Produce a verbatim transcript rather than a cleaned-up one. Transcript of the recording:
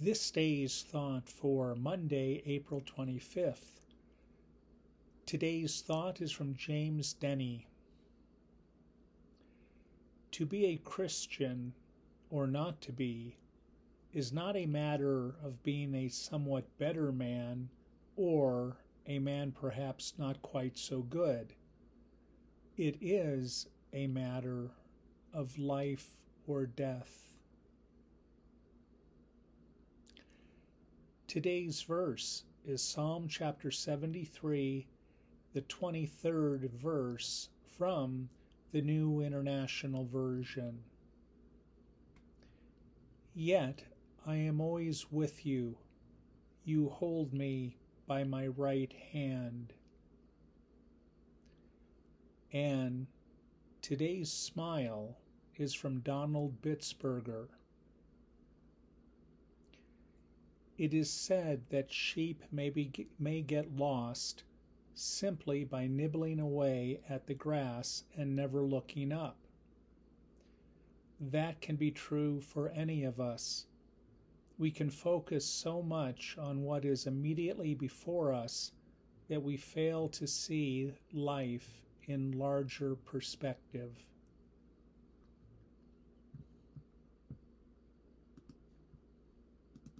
This day's thought for Monday, April twenty-fifth. Today's thought is from James Denney. To be a Christian, or not to be, is not a matter of being a somewhat better man or a man perhaps not quite so good. It is a matter of life or death. Today's verse is Psalm chapter seventy-three, the twenty-third verse from the New International Version. Yet I am always with you. You hold me by my right hand. And today's smile is from Donald Bitzberger. It is said that sheep may, be, may get lost simply by nibbling away at the grass and never looking up. That can be true for any of us. We can focus so much on what is immediately before us that we fail to see life in larger perspective.